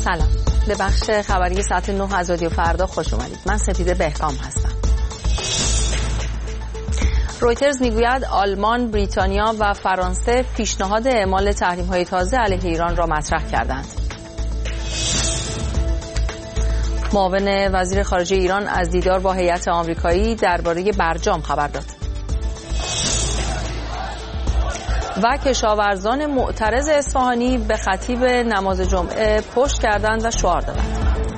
سلام، به بخش خبری ساعت 9 از رادیو فردا خوش اومدید. من سپیده بهکام هستم. رویترز میگوید آلمان، بریتانیا و فرانسه پیشنهاد اعمال تحریم‌های تازه علیه ایران را مطرح کردند. معاون وزیر خارجه ایران از دیدار با هیئت آمریکایی درباره برجام خبر داد. و کشاورزان معترض اصفهانی به خطیب نماز جمعه پشت کردند و شعار دادند.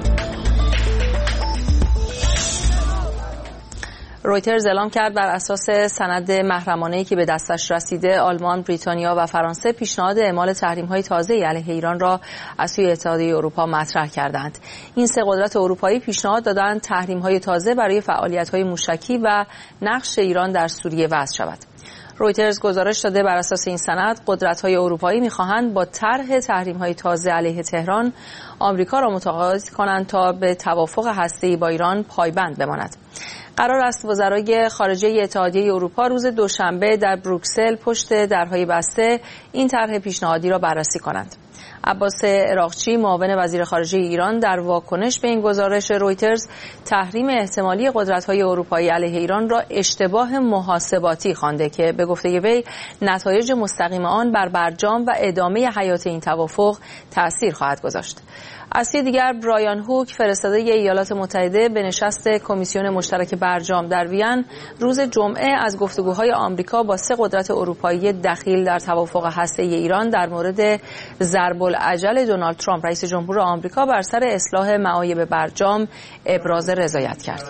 رویترز اعلام کرد بر اساس سند محرمانه‌ای که به دستش رسیده، آلمان، بریتانیا و فرانسه پیشنهاد اعمال تحریم‌های تازه علیه ایران را از سوی اتحادیه اروپا مطرح کردند. این سه قدرت اروپایی پیشنهاد دادند تحریم‌های تازه برای فعالیت‌های موشکی و نقش ایران در سوریه وضع شود. رویترز گزارش داده بر اساس این سند قدرت‌های اروپایی می‌خواهند با طرح تحریم‌های تازه علیه تهران آمریکا را متقاعد کنند تا به توافق هسته‌ای با ایران پایبند بماند. قرار است وزرای خارجه اتحادیه اروپا روز دوشنبه در بروکسل پشت درهای بسته این طرح پیشنهادی را بررسی کنند. عباس عراقچی، معاون وزیر خارجه ایران، در واکنش به این گزارش رویترز تحریم احتمالی قدرت‌های اروپایی علیه ایران را اشتباه محاسباتی خوانده که به گفته وی نتایج مستقیم آن بر برجام و ادامه حیات این توافق تأثیر خواهد گذاشت. از سوی دیگر برایان هوک، فرستاده ایالات متحده به نشست کمیسیون مشترک برجام در وین روز جمعه از گفتگوهای آمریکا با سه قدرت اروپایی دخیل در توافق هسته‌ای ایران در مورد ضرب العجل دونالد ترامپ رئیس جمهور آمریکا بر سر اصلاح معایب برجام ابراز رضایت کرد.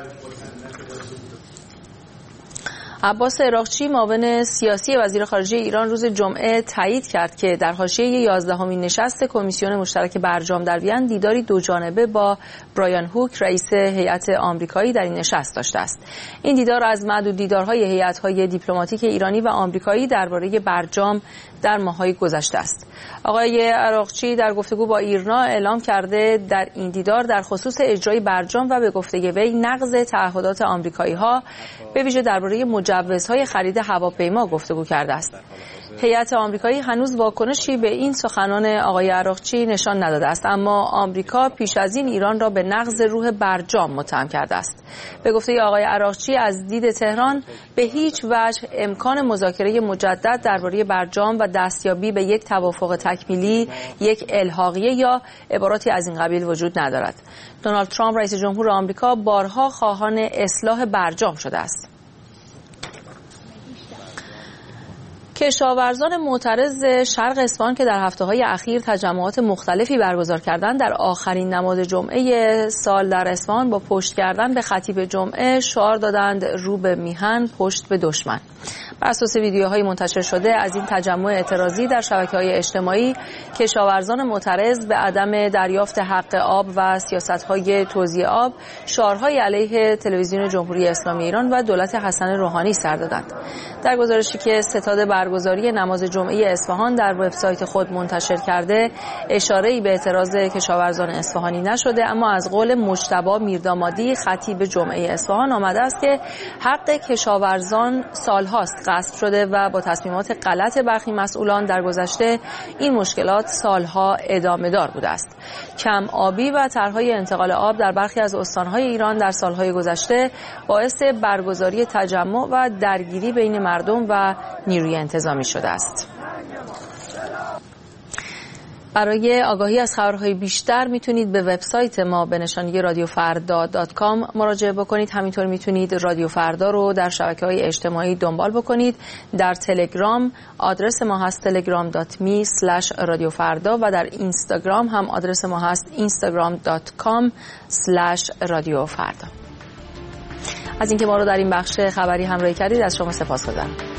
عباس عراقچی، معاون سیاسی وزیر خارجه ایران، روز جمعه تایید کرد که در حاشیه 11مین نشست کمیسیون مشترک برجام در وین دیداری دوجانبه با برایان هوک، رئیس هیئت آمریکایی، در این نشست داشته است. این دیدار از معدود دیدارهای هیئت‌های دیپلماتیک ایرانی و آمریکایی درباره برجام در ماه‌های گذشته است. آقای عراقچی در گفتگو با ایرنا اعلام کرده در این دیدار در خصوص اجرای برجام و به گفته وی نقض تعهدات آمریکایی‌ها به ویژه درباره مجوزهای خرید هواپیما گفتگو کرده است. هیئت آمریکایی هنوز واکنشی به این سخنان آقای عراقچی نشان نداده است، اما آمریکا پیش از این ایران را به نقض روح برجام متهم کرده است. به گفته آقای عراقچی از دید تهران به هیچ وجه امکان مذاکره مجدد درباره برجام و دستیابی به یک توافق تکمیلی، یک الحاقیه یا عباراتی از این قبیل وجود ندارد. دونالد ترامپ رئیس جمهور آمریکا بارها خواهان اصلاح برجام شده است. کشاورزان معترض شرق اصفهان که در هفته‌های اخیر تجمعات مختلفی برگزار کردند، در آخرین نماز جمعه سال در اصفهان با پشت کردن به خطیب جمعه شعار دادند رو به میهن، پشت به دشمن. بر اساس ویدیوهای منتشر شده از این تجمع اعتراضی در شبکه‌های اجتماعی، کشاورزان معترض به عدم دریافت حق آب و سیاست‌های توزیع آب شعارهای علیه تلویزیون جمهوری اسلامی ایران و دولت حسن روحانی سر دادند. در گزارشی که ستاد برگزاری نماز جمعه اصفهان در وبسایت خود منتشر کرده، اشاره‌ای به اعتراض کشاورزان اصفهانی نشده، اما از قول مجتبی میردامادی، خطیب جمعه اصفهان، آمده است که حق کشاورزان سالهاست غصب شده و با تصمیمات غلط برخی مسئولان در گذشته این مشکلات سالها ادامه دار بوده است. کم آبی و طرح‌های انتقال آب در برخی از استان‌های ایران در سالهای گذشته باعث برگزاری تجمع و درگیری بین مردم و نیروی انتظامی شده است. برای آگاهی از خبرهای بیشتر میتونید به وبسایت ما به نشانی radiofarda.com مراجعه بکنید. همینطور میتونید رادیو فردا رو در شبکه‌های اجتماعی دنبال بکنید. در تلگرام آدرس ما هست telegram.me/radiofarda و در اینستاگرام هم آدرس ما هست instagram.com/radiofarda. از اینکه ما رو در این بخش خبری همراهی کردید از شما سپاسگزارم.